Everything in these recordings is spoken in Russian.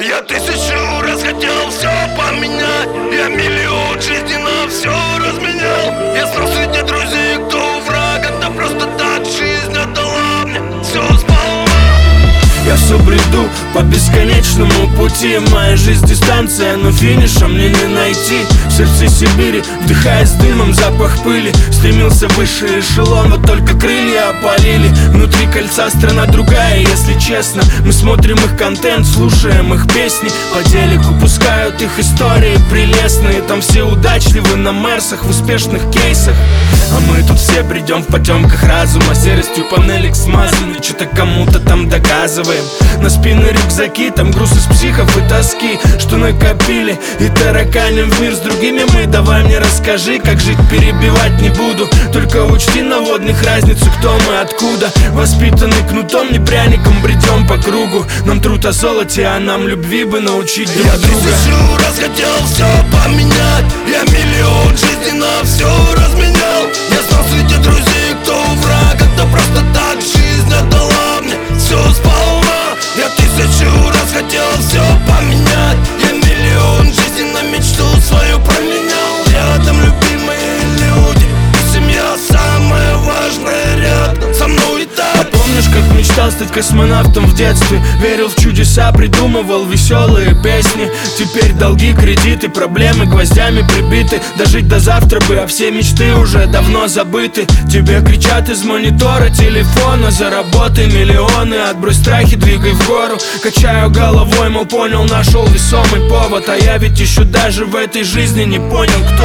Я тысячу раз хотел все поменять. Я миллион жизней на все разменял. Я знал среди друзей, кто враг. Это просто так жизнь отдала мне все сполна. Я все бреду по бесконечному пути. Моя жизнь дистанция, но финиша мне не найти. В сердце Сибири, вдыхая с дымом запах пыли, стремился выше эшелон, вот только крылья опалили. Внутри кольца страна другая, если честно. Мы смотрим их контент, слушаем их песни. По телеку пускают их истории прелестные. Там все удачливы на мерсах, в успешных кейсах. А мы тут все бредем в потемках разума, серостью панелек смазаны, что-то кому-то там доказываем. На спины рюкзаки, там груз из психов и тоски, что накопили, и тараканим в мир с другими мы. Давай мне расскажи, как жить, перебивать не буду. Только учти на водных разницу, кто мы, откуда. Воспитанный кнутом, не пряником, бредем по кругу. Нам труд о золоте, а нам любви бы научить друг Я друга. тысячу раз хотел все поменять. Я миллион жизней на все разменял. Я знал среди друзей, кто враг. Это просто так жизнь отдала мне все сполна. Я тысячу раз хотел все поменять. Я миллион жизней на мечту свою променял. Рядом любимые люди и семья самое важное рядом со мной и так. А помнишь, как мечтал стать космонавтом в детстве? Верил в чудеса, придумывал веселые песни. Теперь долги, кредиты, проблемы гвоздями прибиты. Дожить до завтра бы, а все мечты уже давно забыты. Тебе кричат из монитора телефона: заработай миллионы, отбрось страхи, двигай в гору. Качаю головой, мол, понял, нашел весомый повод. А я ведь еще даже в этой жизни не понял, кто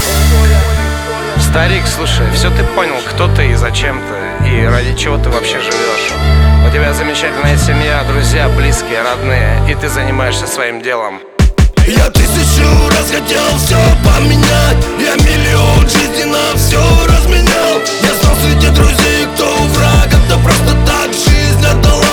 я. Старик, слушай, все ты понял, кто ты и зачем ты, и ради чего ты вообще живешь. У тебя замечательная семья, друзья, близкие, родные, и ты занимаешься своим делом. Я тысячу раз хотел все поменять. Я миллион жизней на все разменял. Я знал среди друзей, кто враг. Это просто так жизнь отдала